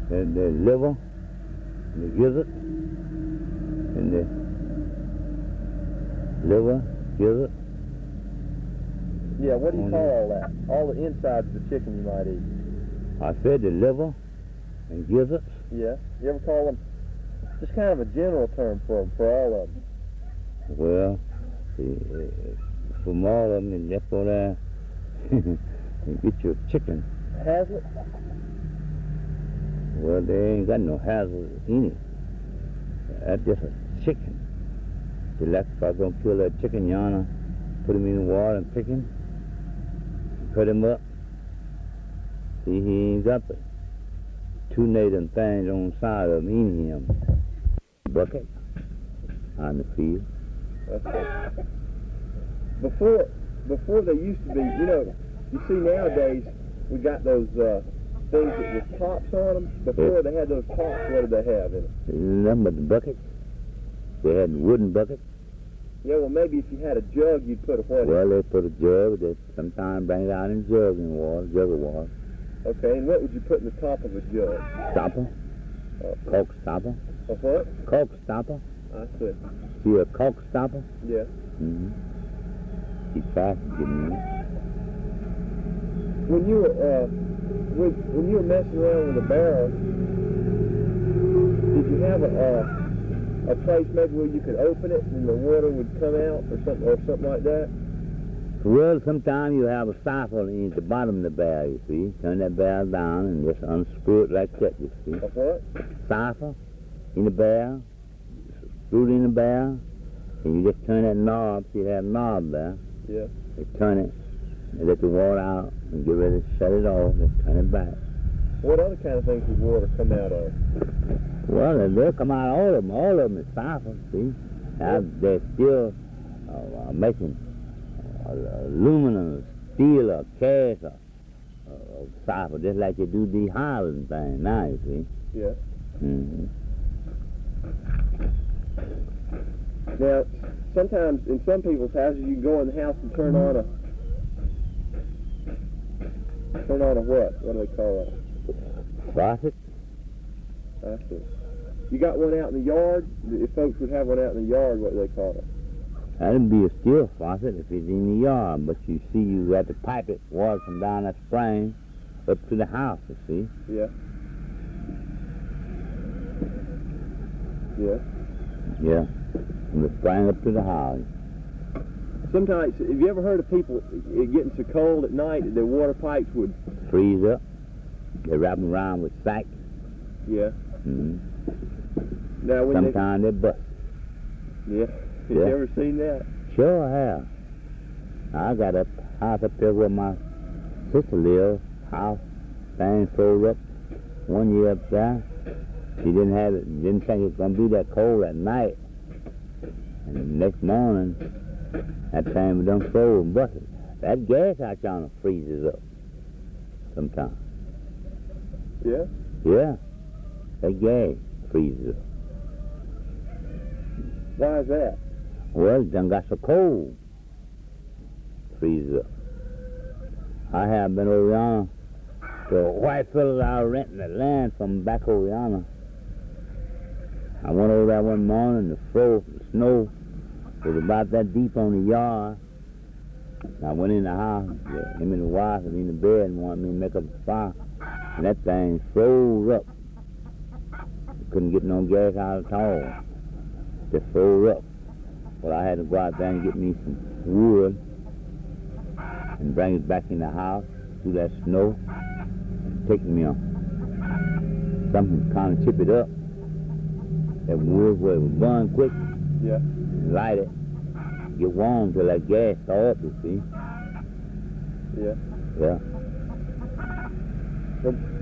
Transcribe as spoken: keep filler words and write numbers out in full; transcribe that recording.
the, the liver, the gizzard, and the liver, gizzard. Yeah, what do you On call the- all that? All the insides of the chicken you might eat. I said the liver and gizzards. Yeah. You ever call them? Just kind of a general term for 'em, for all of them. Well, uh, from all of them, and that's what I and get your chicken. Hazlet? Well, they ain't got no hazard in it. That's just a chicken. The like if I gonna kill a chicken yonder, put him in the water and pick him, cut him up. See, he ain't got the two native things on the side of him in him. Bucket on the field. Okay. Before, before they used to be, you know, you see nowadays we got those uh, things that with tops on them. Before they had those tops, what did they have in it? Nothing but the bucket. They had wooden buckets. Yeah, well, maybe if you had a jug, you'd put a what in? Well, they put a jug. They sometimes bring it out in a jug in water, jug of water. Okay, and what would you put in the top of a jug? Stopper, Uh, cork stopper, a what? cork stopper. I see. See a cork stopper? Yeah. Mm-hmm. Keep fast, getting in. When you were uh, when, when you were messing around with a barrel, did you have a uh, a place maybe where you could open it and the water would come out or something or something like that? Well, sometimes you have a siphon in the bottom of the barrel, you see. Turn that barrel down and just unscrew it like that, you see. A what? Siphon in the barrel, screw it in the barrel, and you just turn that knob, see that knob there. Yeah. You turn it, and let the water out, and get ready to shut it off, and turn it back. What other kind of things would water come out of? Well, they'll come out, all of them, all of them is siphon, see. Now, they're still uh, uh, making uh, aluminum, steel, or cast, or uh, siphon, just like you do the Highland thing now, you see. Yeah. Mm-hmm. Now, sometimes in some people's houses, you can go in the house and turn on a turn on a what? What do they call that? Faucet? I see. You got one out in the yard? If folks would have one out in the yard, what do they call it? That'd be a steel faucet if it's in the yard, but you see you got to pipe it, water from down that spring up to the house, you see. Yeah. Yeah. Yeah, from the spring up to the house. Sometimes, have you ever heard of people it getting so cold at night that their water pipes would... Freeze up. They wrap them around with sacks. Yeah. Mm-hmm. Now, when Sometimes they, they bust. Yeah. Have Yeah. you ever seen that? Sure have. I got a house up there where my sister lives. House, thing froze up one year up there. She didn't have it, didn't think it was going to be that cold at night. And the next morning, that thing was done froze and busted. That gas out yonder freezes up sometimes. Yeah. Yeah, that gas freezes up. Why is that? Well, it done got so cold. Freezes up. I have been over yonder. The white fellas I was renting the land from back over yonder. I went over there one morning, the froze, the snow was about that deep on the yard. I went in the house, him and the wife was in the bed and wanted me to make up a fire. And that thing froze up. Couldn't get no gas out at all. Just froze up. Well, I had to go out there and get me some wood and bring it back in the house through that snow. It took me on something kind of chip it up. That wood where it was burn quick. Yeah. Light it. Get warm till that gas thaw up, you see. Yeah. Yeah. Well,